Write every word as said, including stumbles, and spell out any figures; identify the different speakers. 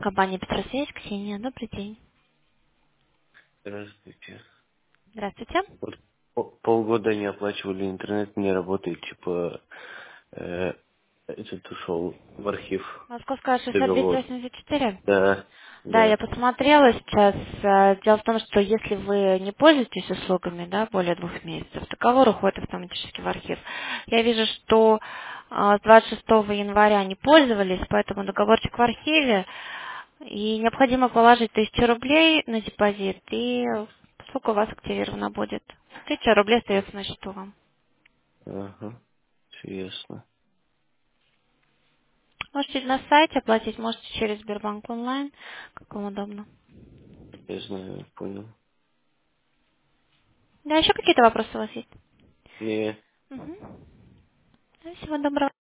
Speaker 1: Компания Петросвязь, Ксения, добрый день.
Speaker 2: Здравствуйте.
Speaker 1: Здравствуйте.
Speaker 2: Вот по- полгода не оплачивали интернет, не работает, типа, э, этот ушел в архив
Speaker 1: Московская шестьдесят двести
Speaker 2: договор.
Speaker 1: восемьдесят четыре.
Speaker 2: Да,
Speaker 1: Да, я
Speaker 2: да.
Speaker 1: посмотрела сейчас. Э, Дело в том, что если вы не пользуетесь услугами, да, более двух месяцев, договор уходит автоматически в архив. Я вижу, что э, с двадцать шестого января не пользовались, поэтому договорчик в архиве. И необходимо положить тысячу рублей на депозит, и услуга у вас активирована будет. Тысяча рублей остается на счету вам.
Speaker 2: Ага, все ясно.
Speaker 1: Можете на сайте оплатить, можете через Сбербанк онлайн, как вам удобно.
Speaker 2: Я знаю, понял.
Speaker 1: Да, еще какие-то вопросы у вас есть?
Speaker 2: Не.
Speaker 1: Мгм. Да, всего доброго.